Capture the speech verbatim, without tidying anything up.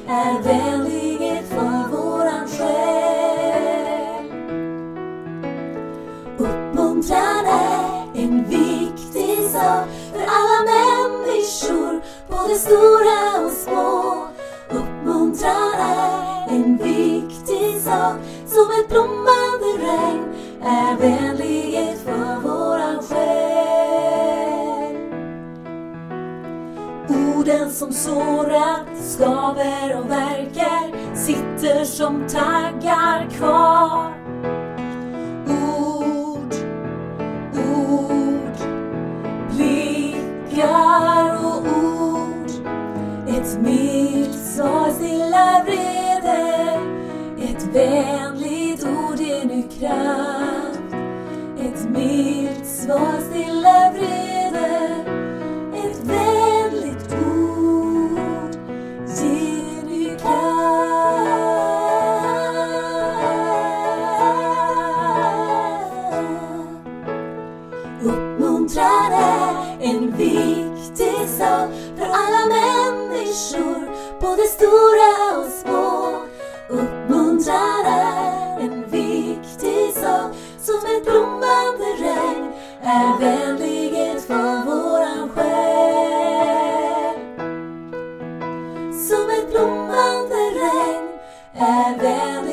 är vänlighet för våran själ. Uppmuntran är en viktig sak för alla människor, både stora och små. Uppmuntran är en viktig sak, som ett blommande regn är vänlighet för våran själ. Orden som sårar, skaver och verkar sitter som taggar kvar. Ord, ord, blickar och ord. Ett milt svar stilla vrede, ett vänligt ord ger ny kraft. Ett milt svar stilla vrede, ett vänligt ord ger ny kraft. Uppmuntran är en viktig sak för alla människor, både stora och små. Uppmuntran är en viktig sak, som ett blommande regn är vänlighet för våran själ. Som ett blommande regn är vänlighet